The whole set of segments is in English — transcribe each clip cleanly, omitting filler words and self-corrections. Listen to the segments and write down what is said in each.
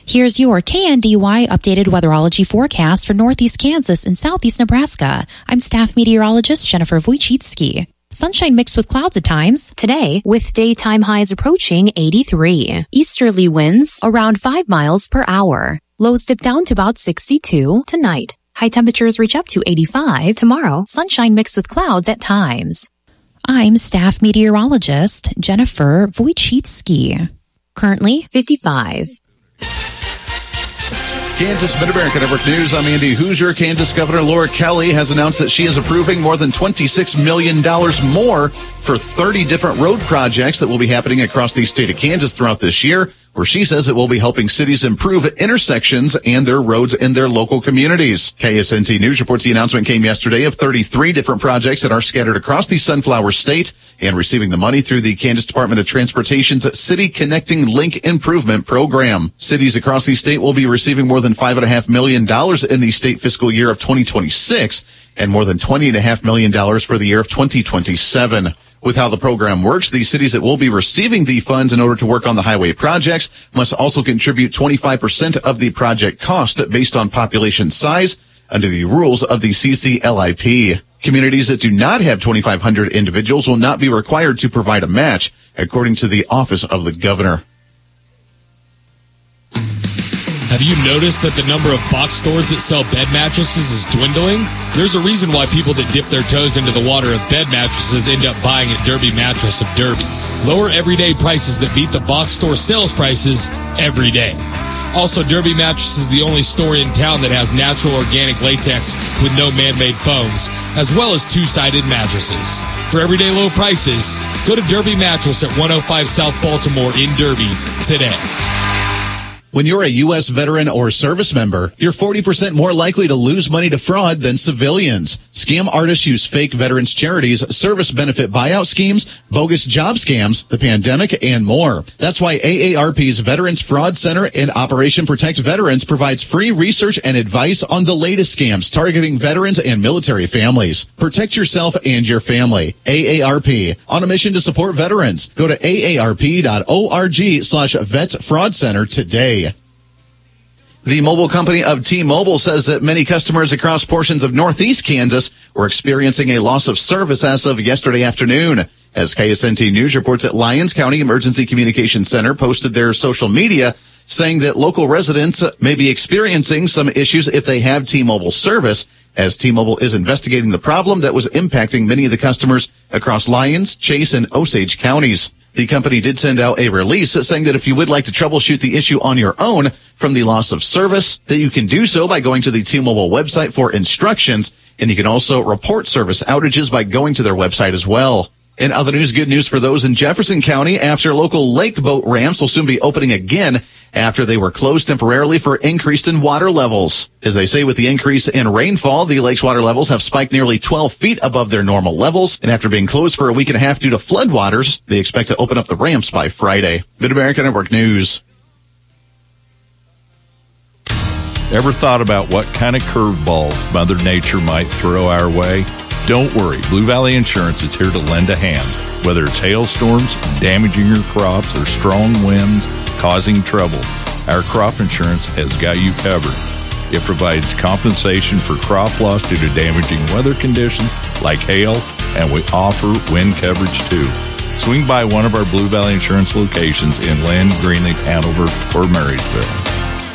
Here's your KNDY updated weatherology forecast for northeast Kansas and southeast Nebraska. I'm staff meteorologist Jennifer Wojcicki. Sunshine mixed with clouds at times today, with daytime highs approaching 83. Easterly winds around 5 miles per hour. Lows dip down to about 62 tonight. High temperatures reach up to 85 tomorrow. Sunshine mixed with clouds at times. I'm staff meteorologist Jennifer Wojcicki. Currently 55. Kansas Mid-America Network News. I'm Andy Hoosier. Kansas Governor Laura Kelly has announced that she is approving more than $26 million more for 30 different road projects that will be happening across the state of Kansas throughout this year, where she says it will be helping cities improve intersections and their roads in their local communities. KSNT News reports the announcement came yesterday of 33 different projects that are scattered across the Sunflower State and receiving the money through the Kansas Department of Transportation's City Connecting Link Improvement Program. Cities across the state will be receiving more than $5.5 million in the state fiscal year of 2026 and more than $20.5 million for the year of 2027. With how the program works, the cities that will be receiving the funds in order to work on the highway projects must also contribute 25% of the project cost based on population size under the rules of the CCLIP. Communities that do not have 2,500 individuals will not be required to provide a match, according to the Office of the Governor. Have you noticed that the number of box stores that sell bed mattresses is dwindling? There's a reason why people that dip their toes into the water of bed mattresses end up buying at Derby Mattress of Derby. Lower everyday prices that beat the box store sales prices every day. Also, Derby Mattress is the only store in town that has natural organic latex with no man-made foams, as well as two-sided mattresses. For everyday low prices, go to Derby Mattress at 105 South Baltimore in Derby today. When you're a U.S. veteran or service member, you're 40% more likely to lose money to fraud than civilians. Scam artists use fake veterans charities, service benefit buyout schemes, bogus job scams, the pandemic, and more. That's why AARP's Veterans Fraud Center and Operation Protect Veterans provides free research and advice on the latest scams targeting veterans and military families. Protect yourself and your family. AARP, on a mission to support veterans. Go to aarp.org/vetsfraudcenter today. The mobile company of T-Mobile says that many customers across portions of northeast Kansas were experiencing a loss of service as of yesterday afternoon. As KSNT News reports that Lyons County Emergency Communications Center posted their social media saying that local residents may be experiencing some issues if they have T-Mobile service, as T-Mobile is investigating the problem that was impacting many of the customers across Lyons, Chase, and Osage counties. The company did send out a release saying that if you would like to troubleshoot the issue on your own from the loss of service, that you can do so by going to the T-Mobile website for instructions, and you can also report service outages by going to their website as well. In other news, good news for those in Jefferson County after local lake boat ramps will soon be opening again after they were closed temporarily for increase in water levels. As they say, with the increase in rainfall, the lake's water levels have spiked nearly 12 feet above their normal levels. And after being closed for a week and a half due to floodwaters, they expect to open up the ramps by Friday. Mid-America Network News. Ever thought about what kind of curveball Mother Nature might throw our way? Don't worry, Blue Valley Insurance is here to lend a hand. Whether it's hailstorms damaging your crops or strong winds causing trouble, our crop insurance has got you covered. It provides compensation for crop loss due to damaging weather conditions like hail, and we offer wind coverage too. Swing by one of our Blue Valley Insurance locations in Lynn, Greenleaf, Hanover, or Marysville.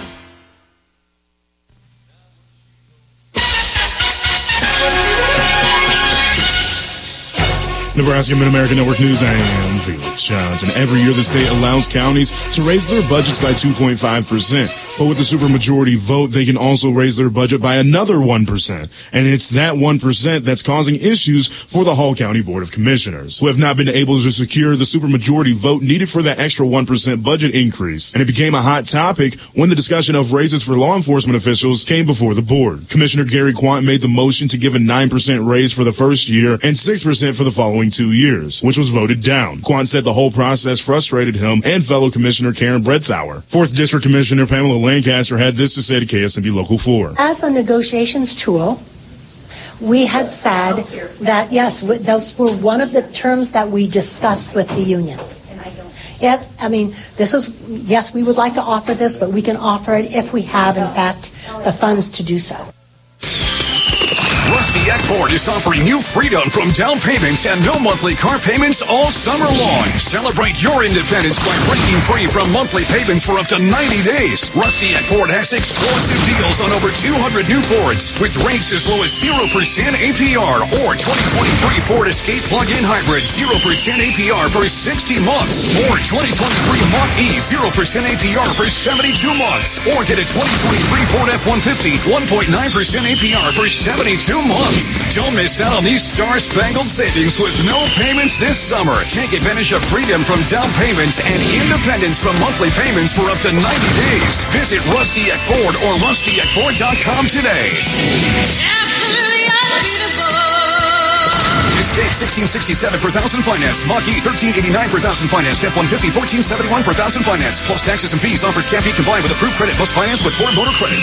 Nebraska Mid-America Network News, I am Felix Johnson. Every year the state allows counties to raise their budgets by 2.5%. But with the supermajority vote, they can also raise their budget by another 1%. And it's that 1% that's causing issues for the Hall County Board of Commissioners, who have not been able to secure the supermajority vote needed for that extra 1% budget increase. And it became a hot topic when the discussion of raises for law enforcement officials came before the board. Commissioner Gary Quant made the motion to give a 9% raise for the first year and 6% for the following 2 years, which was voted down. Quant said the whole process frustrated him and fellow Commissioner Karen Bredthauer. 4th District Commissioner Pamela Lancaster had this to say to KSNB Local 4. As a negotiations tool, we had said that, yes, those were one of the terms that we discussed with the union. Yes, we would like to offer this, but we can offer it if we have, in fact, the funds to do so. Rusty Eck Ford is offering you freedom from down payments and no monthly car payments all summer long. Celebrate your independence by breaking free from monthly payments for up to 90 days. Rusty Eck Ford has explosive deals on over 200 new Fords with rates as low as 0% APR or 2023 Ford Escape plug-in hybrid 0% APR for 60 months or 2023 Mach-E 0% APR for 72 months or get a 2023 Ford F-150 1.9% APR for 72 months. Don't miss out on these star-spangled savings with no payments this summer. Take advantage of freedom from down payments and independence from monthly payments for up to 90 days. Visit Rusty Eck Ford or rustyeckford.com today. Escape 1667 per thousand financed. Mach-E 1389 per thousand financed. F-150 1471 per thousand financed. Plus taxes and fees. Offers can't be combined with approved credit. Plus finance with Ford Motor Credit.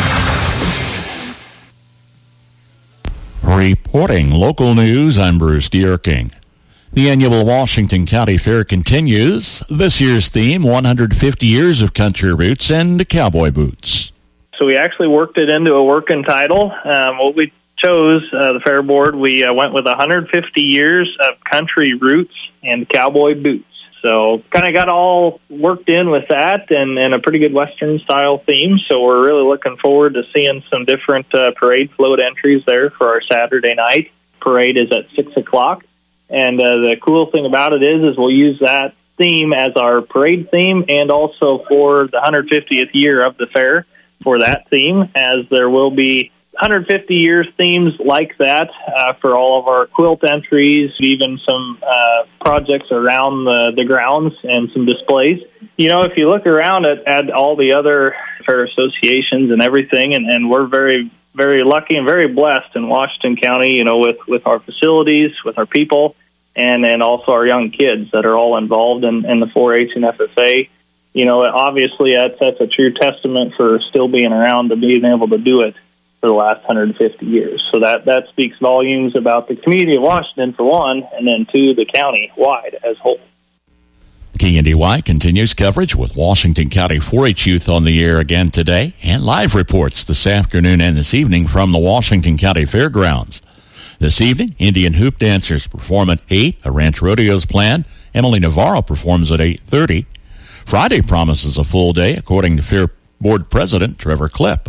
Reporting local news, I'm Bruce Dierking. The annual Washington County Fair continues. This year's theme, 150 years of country roots and cowboy boots. So we actually worked it into a working title. What we chose, the Fair Board, we went with 150 years of country roots and cowboy boots. So kind of got all worked in with that and a pretty good Western-style theme. So we're really looking forward to seeing some different parade float entries there for our Saturday night. Parade is at 6 o'clock. And the cool thing about it is we'll use that theme as our parade theme and also for the 150th year of the fair for that theme, as there will be 150 years themes like that for all of our quilt entries, even some projects around the grounds and some displays. You know, if you look around at all the other fair associations and everything, and we're very, very lucky and very blessed in Washington County, you know, with our facilities, with our people, and also our young kids that are all involved in the 4-H and FFA. You know, obviously that's a true testament for still being around and being able to do it for the last 150 years. So that speaks volumes about the community of Washington, for one, and then two, the county-wide as a whole. KNDY continues coverage with Washington County 4-H Youth on the air again today, and live reports this afternoon and this evening from the Washington County Fairgrounds. This evening, Indian hoop dancers perform at 8. A ranch rodeo is planned. Emily Navarro performs at 8:30. Friday promises a full day, according to Fair Board President Trevor Klipp.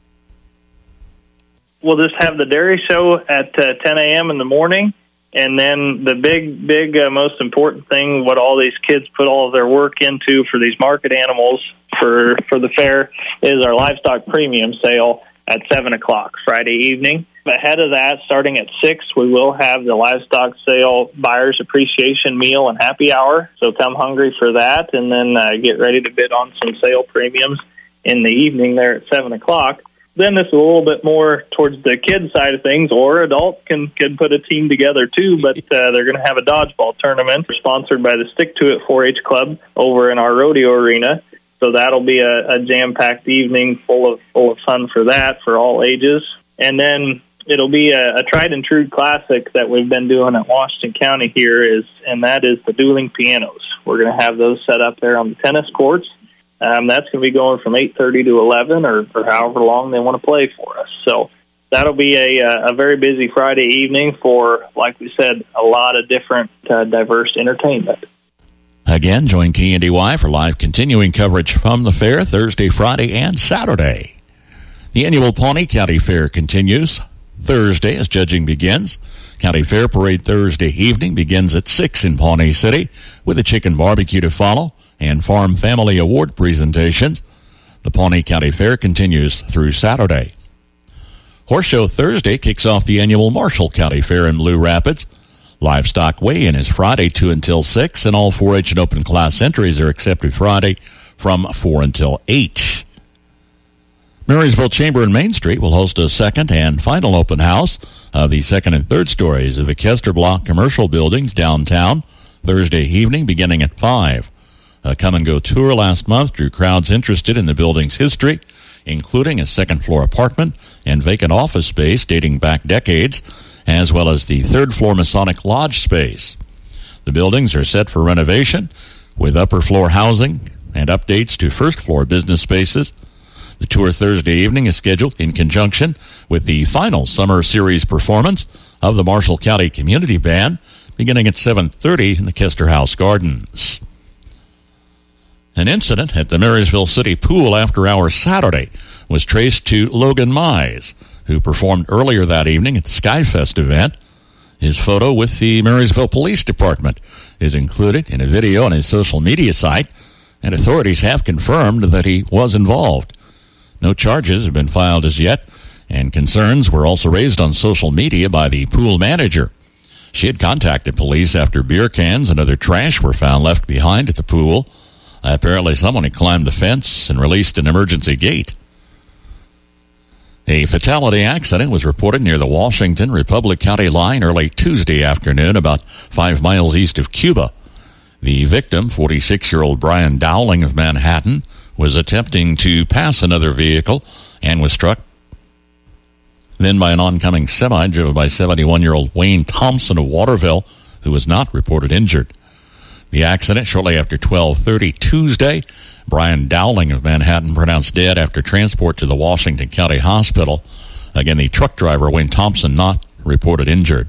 We'll just have the dairy show at 10 a.m. in the morning, and then the big, most important thing, what all these kids put all of their work into for these market animals for the fair, is our livestock premium sale at 7 o'clock Friday evening. Ahead of that, starting at 6, we will have the livestock sale buyer's appreciation meal and happy hour, so come hungry for that, and then get ready to bid on some sale premiums in the evening there at 7 o'clock. Then this is a little bit more towards the kids side of things, or adults can put a team together too, but they're going to have a dodgeball tournament sponsored by the Stick to It 4-H Club over in our rodeo arena. So that'll be a jam-packed evening full of fun for that, for all ages. And then it'll be a tried-and-true classic that we've been doing at Washington County here, and that is the dueling pianos. We're going to have those set up there on the tennis courts. That's going to be going from 8:30 to 11 or however long they want to play for us. So that'll be a very busy Friday evening for, like we said, a lot of different diverse entertainment. Again, join KNDY for live continuing coverage from the fair Thursday, Friday, and Saturday. The annual Pawnee County Fair continues Thursday as judging begins. County Fair Parade Thursday evening begins at 6 in Pawnee City with a chicken barbecue to follow and Farm Family Award presentations. The Pawnee County Fair continues through Saturday. Horse Show Thursday kicks off the annual Marshall County Fair in Blue Rapids. Livestock weigh-in is Friday 2 until 6, and all 4-H and open class entries are accepted Friday from 4 until 8. Marysville Chamber and Main Street will host a second and final open house of the second and third stories of the Kester Block commercial buildings downtown Thursday evening beginning at 5. A come-and-go tour last month drew crowds interested in the building's history, including a second-floor apartment and vacant office space dating back decades, as well as the third-floor Masonic Lodge space. The buildings are set for renovation, with upper floor housing and updates to first floor business spaces. The tour Thursday evening is scheduled in conjunction with the final summer series performance of the Marshall County Community Band, beginning at 7:30 in the Kester House Gardens. An incident at the Marysville City Pool after hours Saturday was traced to Logan Mize, who performed earlier that evening at the Skyfest event. His photo with the Marysville Police Department is included in a video on his social media site, and authorities have confirmed that he was involved. No charges have been filed as yet, and concerns were also raised on social media by the pool manager. She had contacted police after beer cans and other trash were found left behind at the pool. Apparently someone had climbed the fence and released an emergency gate. A fatality accident was reported near the Washington-Republic County line early Tuesday afternoon, about 5 miles east of Cuba. The victim, 46-year-old Brian Dowling of Manhattan, was attempting to pass another vehicle and was struck then by an oncoming semi driven by 71-year-old Wayne Thompson of Waterville, who was not reported injured. The accident shortly after 12:30 Tuesday. Brian Dowling of Manhattan pronounced dead after transport to the Washington County Hospital. Again, the truck driver, Wayne Thompson, not reported injured.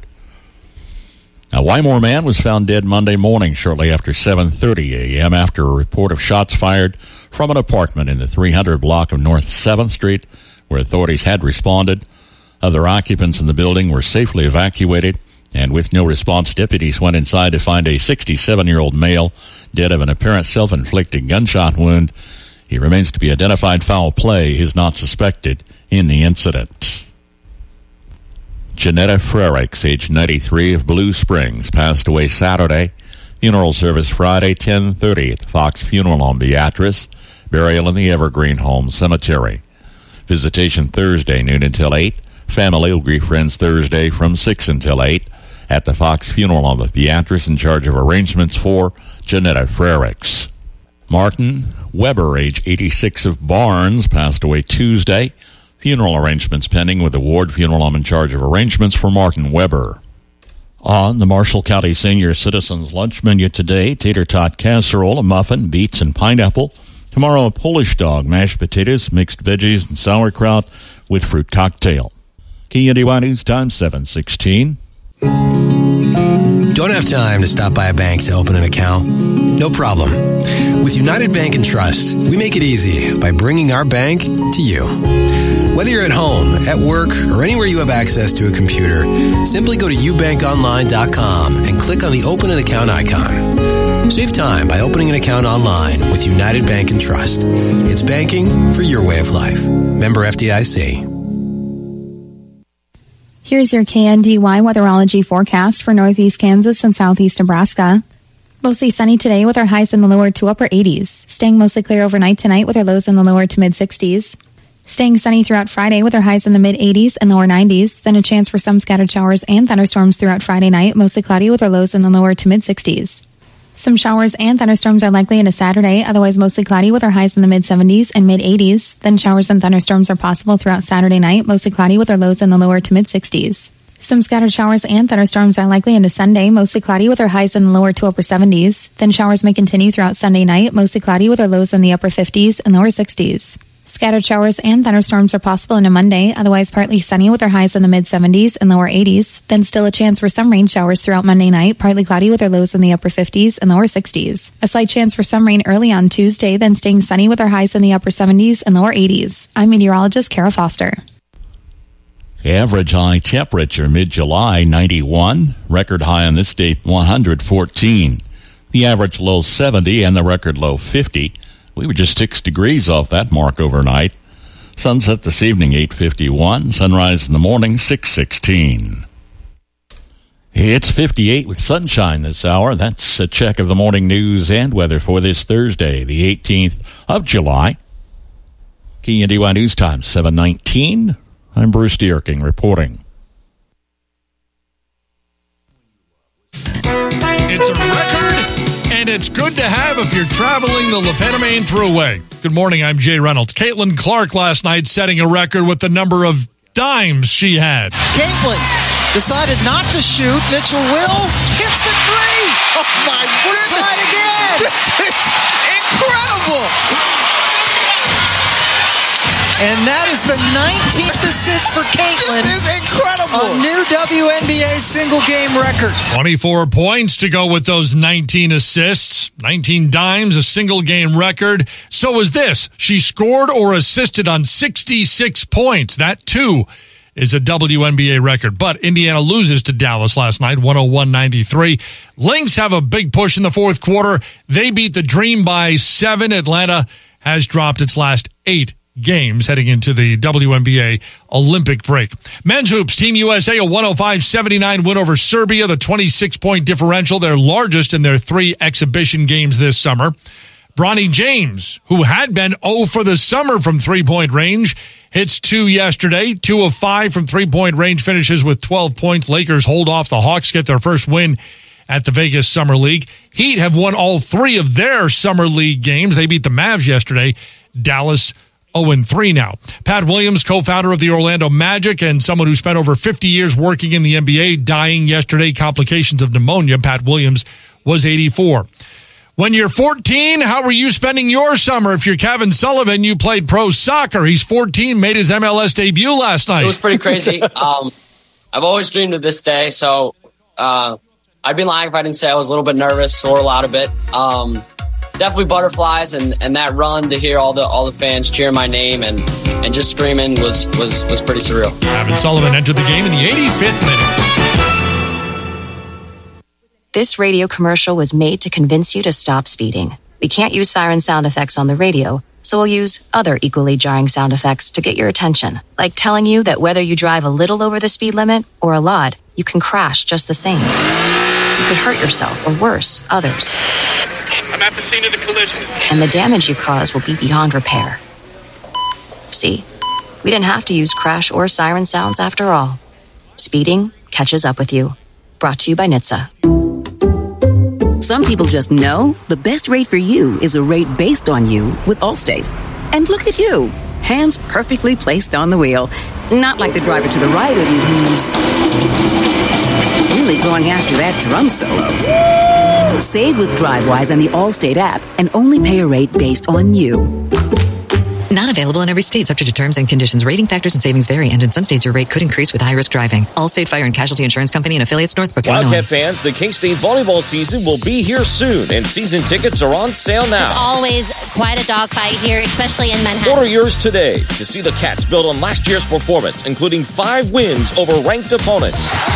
A Wymore man was found dead Monday morning shortly after 7:30 a.m. after a report of shots fired from an apartment in the 300 block of North 7th Street, where authorities had responded. Other occupants in the building were safely evacuated, and with no response, deputies went inside to find a 67-year-old male dead of an apparent self-inflicted gunshot wound. He remains to be identified. Foul play is not suspected in the incident. Janetta Frericks, age 93, of Blue Springs, passed away Saturday. Funeral service Friday, 10:30 at the Fox Funeral Home, Beatrice. Burial in the Evergreen Home Cemetery. Visitation Thursday, noon until 8. Family will greet friends Thursday from 6 until 8 at the Fox Funeral Home of Beatrice, in charge of arrangements for Janetta Frericks. Martin Weber, age 86, of Barnes, passed away Tuesday. Funeral arrangements pending with the Ward Funeral Home in charge of arrangements for Martin Weber. On the Marshall County Senior Citizens Lunch menu today, tater tot casserole, a muffin, beets, and pineapple. Tomorrow, a Polish dog, mashed potatoes, mixed veggies, and sauerkraut with fruit cocktail. KNDY News Time, 7:16. Don't have time to stop by a bank to open an account? No problem. With United Bank and Trust, we make it easy by bringing our bank to you. Whether you're at home, at work, or anywhere you have access to a computer, simply go to ubankonline.com and click on the Open an Account icon. Save time by opening an account online with United Bank and Trust. It's banking for your way of life. Member FDIC. Here's your KNDY weatherology forecast for northeast Kansas and southeast Nebraska. Mostly sunny today with our highs in the lower to upper 80s. Staying mostly clear overnight tonight with our lows in the lower to mid 60s. Staying sunny throughout Friday with our highs in the mid 80s and lower 90s. Then a chance for some scattered showers and thunderstorms throughout Friday night, mostly cloudy with our lows in the lower to mid 60s. Some showers and thunderstorms are likely into Saturday, otherwise mostly cloudy with our highs in the mid 70s and mid 80s. Then showers and thunderstorms are possible throughout Saturday night, mostly cloudy with our lows in the lower to mid 60s. Some scattered showers and thunderstorms are likely into Sunday, mostly cloudy with our highs in the lower to upper 70s. Then showers may continue throughout Sunday night, mostly cloudy with our lows in the upper 50s and lower 60s. Scattered showers and thunderstorms are possible into Monday, otherwise partly sunny with our highs in the mid 70s and lower 80s. Then still a chance for some rain showers throughout Monday night, partly cloudy with our lows in the upper 50s and lower 60s. A slight chance for some rain early on Tuesday, then staying sunny with our highs in the upper 70s and lower 80s. I'm meteorologist Kara Foster. Average high temperature mid-July, 91. Record high on this date, 114. The average low, 70, and the record low, 50. We were just 6 degrees off that mark overnight. Sunset this evening, 8:51. Sunrise in the morning, 6:16. It's 58 with sunshine this hour. That's a check of the morning news and weather for this Thursday, the 18th of July. KNDY News Time, 7:19. I'm Bruce Dierking reporting. It's a record, and it's good to have if you're traveling the Lepetamine Thruway. Good morning, I'm Jay Reynolds. Caitlin Clark last night setting a record with the number of dimes she had. Caitlin decided not to shoot. Mitchell Will hits the three. my goodness. We're tied again. This is incredible. And that is the 19th assist for Caitlin. This is incredible. A new WNBA single-game record. 24 points to go with those 19 assists. 19 dimes, a single-game record. So was this. She scored or assisted on 66 points. That, too, is a WNBA record. But Indiana loses to Dallas last night, 101-93. Lynx have a big push in the fourth quarter. They beat the Dream by 7. Atlanta has dropped its last 8 games heading into the WNBA Olympic break. Men's hoops, Team USA, a 105-79 win over Serbia, the 26-point differential, their largest in their 3 exhibition games this summer. Bronny James, who had been 0 for the summer from three-point range, hits 2 yesterday, 2 of 5 from three-point range, finishes with 12 points. Lakers hold off the Hawks, get their first win at the Vegas Summer League. Heat have won all 3 of their Summer League games. They beat the Mavs yesterday. Dallas 0-3 now. Pat Williams, co-founder of the Orlando Magic and someone who spent over 50 years working in the NBA, dying yesterday, complications of pneumonia. Pat Williams was 84. When you're 14, how were you spending your summer? If you're Kevin Sullivan, you played pro soccer. He's 14, made his MLS debut last night. It was pretty crazy. I've always dreamed of this day, so I'd be lying if I didn't say I was a little bit nervous or a lot of it. Definitely butterflies, and that run to hear all the fans cheer my name and just screaming was pretty surreal. Kevin Sullivan entered the game in the 85th minute. This radio commercial was made to convince you to stop speeding. We can't use siren sound effects on the radio, so we'll use other equally jarring sound effects to get your attention, like telling you that whether you drive a little over the speed limit or a lot, you can crash just the same. You could hurt yourself, or worse, others. I'm at the scene of the collision. And the damage you cause will be beyond repair. See, we didn't have to use crash or siren sounds after all. Speeding catches up with you. Brought to you by NHTSA. Some people just know the best rate for you is a rate based on you with Allstate. And look at you, hands perfectly placed on the wheel. Not like the driver to the right of you who's really going after that drum solo. Save with DriveWise and the Allstate app and only pay a rate based on you. Not available in every state, subject to terms and conditions. Rating factors and savings vary, and in some states your rate could increase with high-risk driving. Allstate Fire and Casualty Insurance Company and affiliates, Northbrook, Illinois. Wildcat fans, the K-State volleyball season will be here soon, and season tickets are on sale now. It's always quite a dogfight here, especially in Manhattan. Order yours today to see the Cats build on last year's performance, including 5 wins over ranked opponents.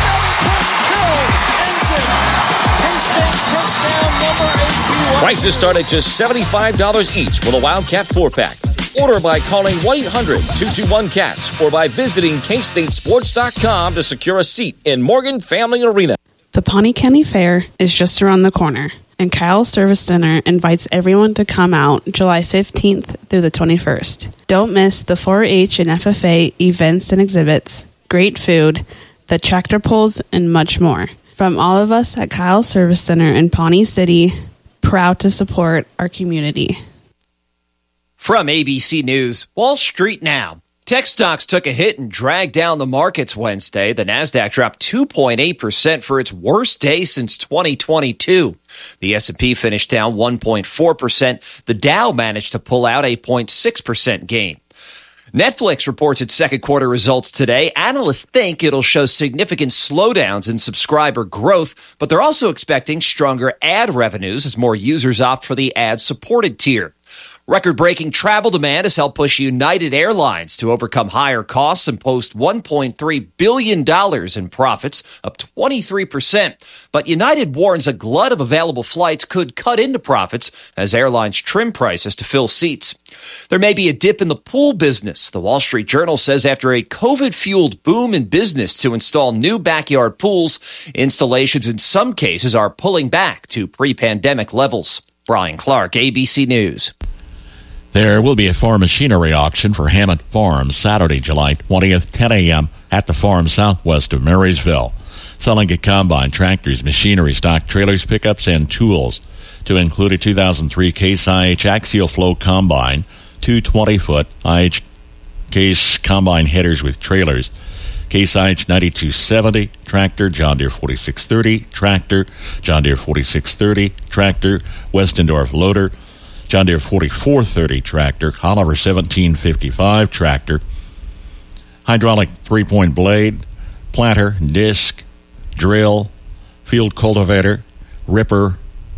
Prices start at just $75 each with a Wildcat 4-pack. Order by calling 1-800-221-CATS or by visiting KStateSports.com to secure a seat in Morgan Family Arena. The Pawnee County Fair is just around the corner, and Kyle Service Center invites everyone to come out July 15th through the 21st. Don't miss the 4-H and FFA events and exhibits, great food, the tractor pulls, and much more. From all of us at Kyle Service Center in Pawnee City, proud to support our community. From ABC News, Wall Street now. Tech stocks took a hit and dragged down the markets Wednesday. The Nasdaq dropped 2.8% for its worst day since 2022. The S&P finished down 1.4%. The Dow managed to pull out a 0.6% gain. Netflix reports its second quarter results today. Analysts think it'll show significant slowdowns in subscriber growth, but they're also expecting stronger ad revenues as more users opt for the ad-supported tier. Record-breaking travel demand has helped push United Airlines to overcome higher costs and post $1.3 billion in profits, up 23%. But United warns a glut of available flights could cut into profits as airlines trim prices to fill seats. There may be a dip in the pool business, the Wall Street Journal says, after a COVID-fueled boom in business to install new backyard pools. Installations in some cases are pulling back to pre-pandemic levels. Brian Clark, ABC News. There will be a farm machinery auction for Hammond Farm Saturday, July 20th, 10 a.m. at the farm southwest of Marysville. Selling a combine, tractors, machinery, stock trailers, pickups, and tools to include a 2003 Case IH axial flow combine, two 20-foot IH Case combine headers with trailers, Case IH 9270 tractor, John Deere 4630 tractor, John Deere 4630 tractor, Westendorf loader, John Deere 4430 tractor, Oliver 1755 tractor, hydraulic 3-point blade, planter, disc, drill, field cultivator, ripper,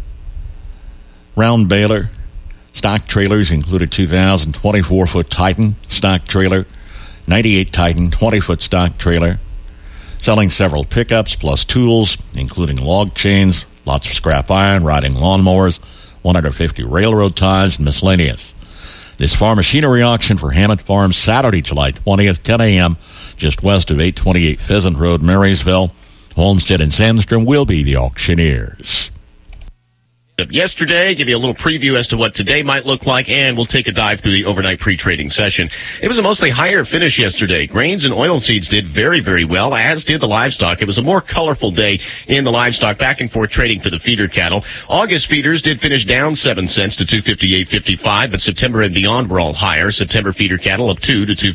round baler. Stock trailers included 2,000 24-foot Titan stock trailer, 98 Titan 20-foot stock trailer, selling several pickups plus tools, including log chains, lots of scrap iron, riding lawnmowers, 150 railroad ties, and miscellaneous. This farm machinery auction for Hammond Farms, Saturday, July 20th, 10 a.m., just west of 828 Pheasant Road, Marysville. Homestead and Sandstrom will be the auctioneers. Yesterday, give you a little preview as to what today might look like, and we'll take a dive through the overnight pre-trading session. It was a mostly higher finish yesterday. Grains and oilseeds did very, very well, as did the livestock. It was a more colorful day in the livestock, back and forth trading for the feeder cattle. August feeders did finish down 7 cents to 258.55, but September and beyond were all higher. September feeder cattle up 2 to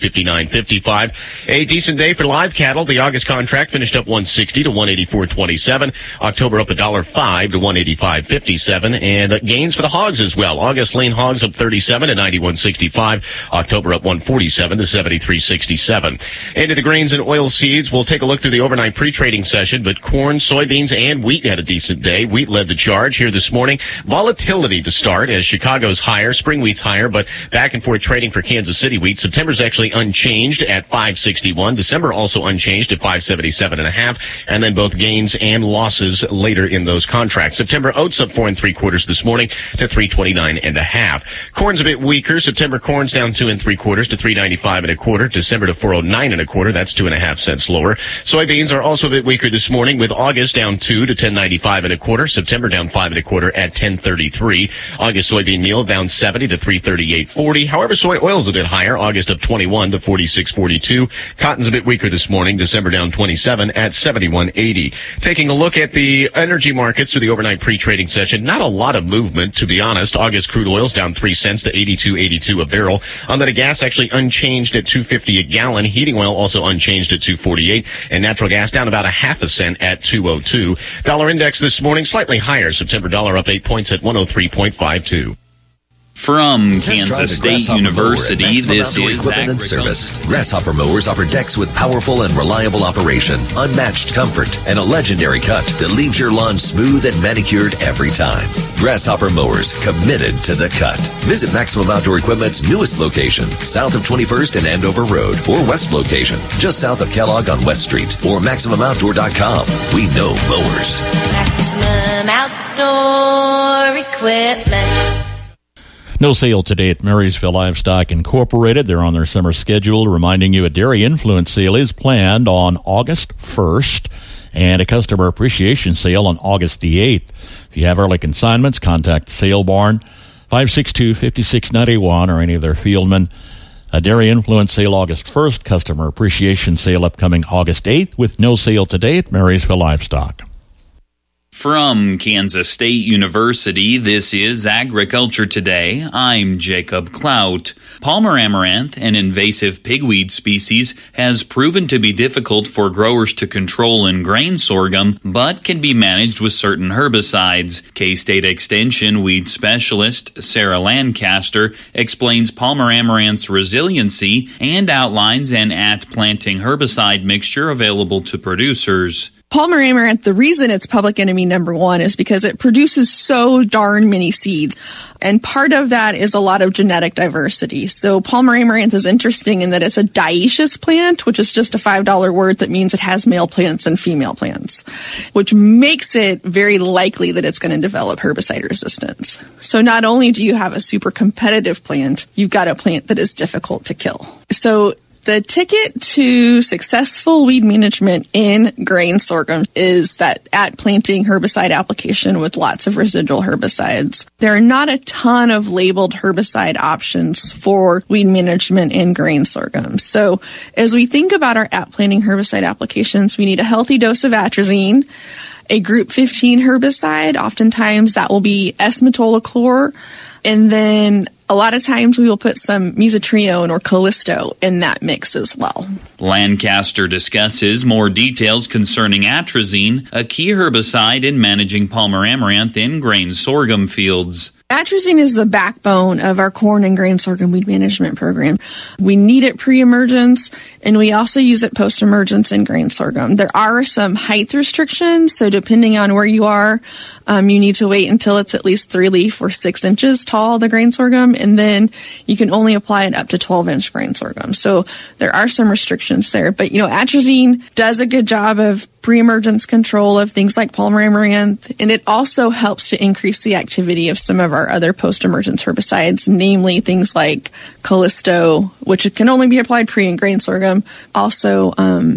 259.55. A decent day for live cattle. The August contract finished up 160 to 184.27. October up $1.05 to 185.57. And gains for the hogs as well. August lean hogs up 37 to 91.65. October up 147 to 73.67. Into the grains and oil seeds, we'll take a look through the overnight pre-trading session, but corn, soybeans, and wheat had a decent day. Wheat led the charge here this morning. Volatility to start as Chicago's higher, spring wheat's higher, but back and forth trading for Kansas City wheat. September's actually unchanged at 561. December also unchanged at 577.5. And then both gains and losses later in those contracts. September oats up 4 3/4 this morning to 329.5. Corn's a bit weaker. September corn's down 2 3/4 to 395.25. December to 409.25. That's 2.5 cents lower. Soybeans are also a bit weaker this morning, with August down 2 to 10.95.25. September down 5.25 at 10.33. August soybean meal down 70 to 338.40. However, soy oil's a bit higher. August up 21 to 46.42. Cotton's a bit weaker this morning. December down 27 at 71.80. Taking a look at the energy markets through the overnight pre-trading session. Not a lot of movement, to be honest. August crude oil's down 3 cents to 82.82 a barrel. On that, gas actually unchanged at $2.50 a gallon. Heating oil also unchanged at $2.48. And natural gas down about 0.5 cents at $2.02. Dollar index this morning slightly higher. September dollar up 8 points at 103.52. From Kansas State University, this is Equipment and Service. Grasshopper mowers offer decks with powerful and reliable operation, unmatched comfort, and a legendary cut that leaves your lawn smooth and manicured every time. Grasshopper mowers, committed to the cut. Visit Maximum Outdoor Equipment's newest location, south of 21st and Andover Road, or west location, just south of Kellogg on West Street, or MaximumOutdoor.com. We know mowers. Maximum Outdoor Equipment. No sale today at Marysville Livestock Incorporated. They're on their summer schedule, reminding you a dairy influence sale is planned on August 1st and a customer appreciation sale on August the 8th. If you have early consignments, contact the Sale Barn, 562-5691, or any of their fieldmen. A dairy influence sale August 1st, customer appreciation sale upcoming August 8th, with no sale today at Marysville Livestock. From Kansas State University, this is Agriculture Today. I'm Jacob Clout. Palmer amaranth, an invasive pigweed species, has proven to be difficult for growers to control in grain sorghum, but can be managed with certain herbicides. K-State Extension weed specialist Sarah Lancaster explains Palmer amaranth's resiliency and outlines an at-planting herbicide mixture available to producers. Palmer amaranth, the reason it's public enemy number one is because it produces so darn many seeds. And part of that is a lot of genetic diversity. So Palmer amaranth is interesting in that it's a dioecious plant, which is just a $5 word that means it has male plants and female plants, which makes it very likely that it's going to develop herbicide resistance. So not only do you have a super competitive plant, you've got a plant that is difficult to kill. So the ticket to successful weed management in grain sorghum is that at-planting herbicide application with lots of residual herbicides. There are not a ton of labeled herbicide options for weed management in grain sorghum. So as we think about our at-planting herbicide applications, we need a healthy dose of atrazine, a group 15 herbicide. Oftentimes that will be S-metolachlor, and then A lot of times we will put some mesotrione or Callisto in that mix as well. Lancaster discusses more details concerning atrazine, a key herbicide in managing Palmer amaranth in grain sorghum fields. Atrazine is the backbone of our corn and grain sorghum weed management program. We need it pre-emergence, and we also use it post-emergence in grain sorghum. There are some height restrictions, so depending on where you are, you need to wait until it's at least 3-leaf or 6 inches tall, the grain sorghum, and then you can only apply it up to 12-inch grain sorghum. So there are some restrictions there. But, atrazine does a good job of pre-emergence control of things like Palmer amaranth, and it also helps to increase the activity of some of our other post-emergence herbicides, namely things like Callisto, which can only be applied pre and grain sorghum, also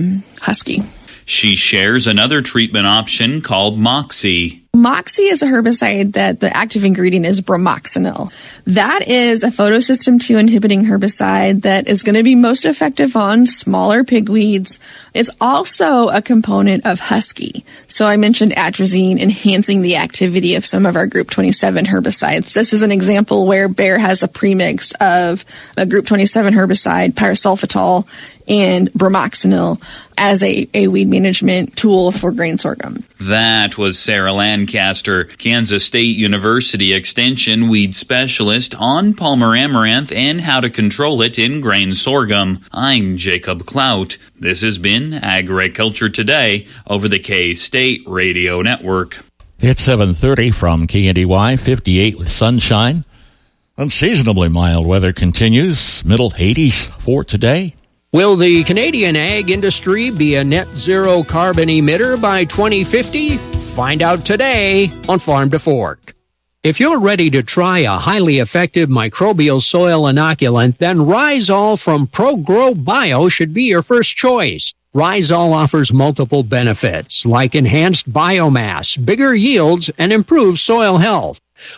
Husky. She shares another treatment option called Moxie. Moxie is a herbicide that the active ingredient is bromoxynil. That is a photosystem 2 inhibiting herbicide that is going to be most effective on smaller pigweeds. It's also a component of Husky. So I mentioned atrazine enhancing the activity of some of our Group 27 herbicides. This is an example where Bayer has a premix of a Group 27 herbicide, pyrosulfatol, and bromoxynil as a weed management tool for grain sorghum. That was Sarah Lancaster, Kansas State University Extension weed specialist on Palmer amaranth and how to control it in grain sorghum. I'm Jacob Clout. This has been Agriculture Today over the K-State Radio Network. It's 7:30 from KNDY, 58 with sunshine. Unseasonably mild weather continues, middle 80s for today. Will the Canadian ag industry be a net zero carbon emitter by 2050? Find out today on Farm to Fork. If you're ready to try a highly effective microbial soil inoculant, then Rhizol from ProGrow Bio should be your first choice. Rhizol offers multiple benefits like enhanced biomass, bigger yields, and improved soil health.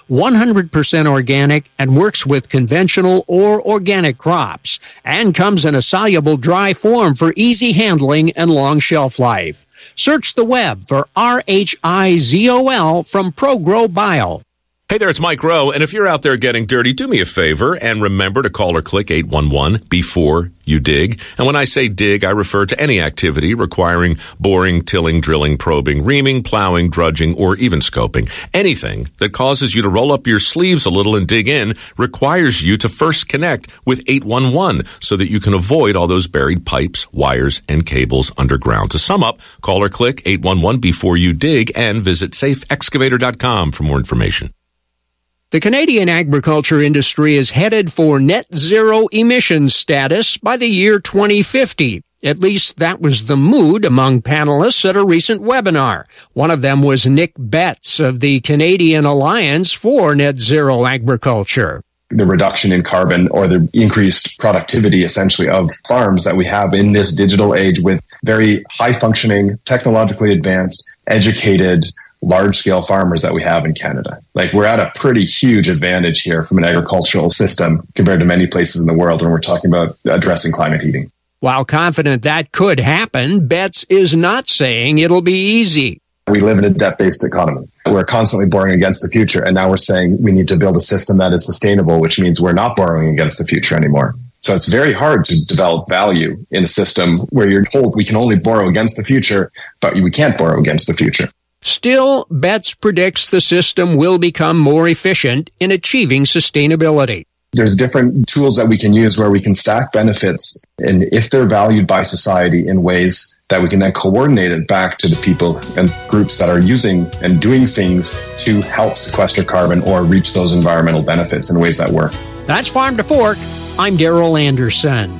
100% organic and works with conventional or organic crops, and comes in a soluble dry form for easy handling and long shelf life. Search the web for RHIZOL from ProGrow Bio. Hey there, it's Mike Rowe, and if you're out there getting dirty, do me a favor and remember to call or click 811 before you dig. And when I say dig, I refer to any activity requiring boring, tilling, drilling, probing, reaming, plowing, drudging, or even scoping. Anything that causes you to roll up your sleeves a little and dig in requires you to first connect with 811 so that you can avoid all those buried pipes, wires, and cables underground. To sum up, call or click 811 before you dig and visit safeexcavator.com for more information. The Canadian agriculture industry is headed for net zero emissions status by the year 2050. At least that was the mood among panelists at a recent webinar. One of them was Nick Betts of the Canadian Alliance for Net Zero Agriculture. The reduction in carbon or the increased productivity essentially of farms that we have in this digital age with very high functioning, technologically advanced, educated, large-scale farmers that we have in Canada. Like, we're at a pretty huge advantage here from an agricultural system compared to many places in the world when we're talking about addressing climate heating. While confident that could happen, Betts is not saying it'll be easy. We live in a debt-based economy. We're constantly borrowing against the future, and now we're saying we need to build a system that is sustainable, which means we're not borrowing against the future anymore. So it's very hard to develop value in a system where you're told we can only borrow against the future, but we can't borrow against the future. Still, Betts predicts the system will become more efficient in achieving sustainability. There's different tools that we can use where we can stack benefits, and if they're valued by society in ways that we can then coordinate it back to the people and groups that are using and doing things to help sequester carbon or reach those environmental benefits in ways that work. That's Farm to Fork. I'm Darrell Anderson.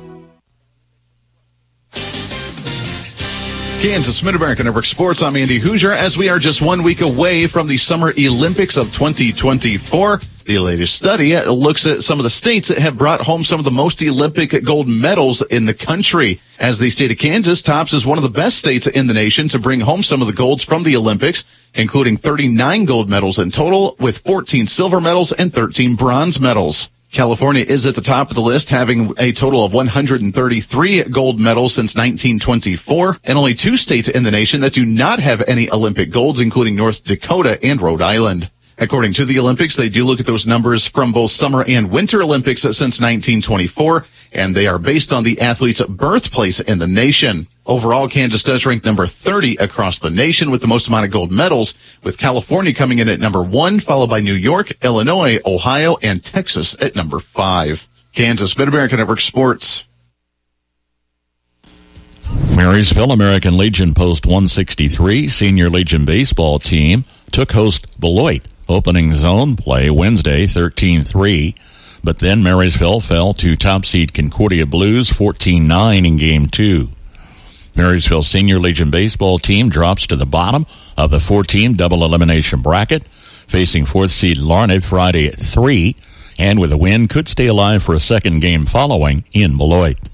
Kansas Mid-American Network Sports. I'm Andy Hoosier. As we are just 1 week away from the Summer Olympics of 2024, the latest study looks at some of the states that have brought home some of the most Olympic gold medals in the country. As the state of Kansas tops as one of the best states in the nation to bring home some of the golds from the Olympics, including 39 gold medals in total, with 14 silver medals and 13 bronze medals. California is at the top of the list, having a total of 133 gold medals since 1924, and only 2 states in the nation that do not have any Olympic golds, including North Dakota and Rhode Island. According to the Olympics, they do look at those numbers from both Summer and Winter Olympics since 1924, and they are based on the athlete's birthplace in the nation. Overall, Kansas does rank number 30 across the nation with the most amount of gold medals, with California coming in at number 1, followed by New York, Illinois, Ohio, and Texas at number 5. Kansas, Mid-America Network Sports. Marysville American Legion Post 163 Senior Legion baseball team took host Beloit opening zone play Wednesday 13-3, but then Marysville fell to top seed Concordia Blues 14-9 in Game 2. Marysville Senior Legion baseball team drops to the bottom of the 4-team double elimination bracket, facing 4th seed Larned Friday at 3, and with a win could stay alive for a second game following in Beloit.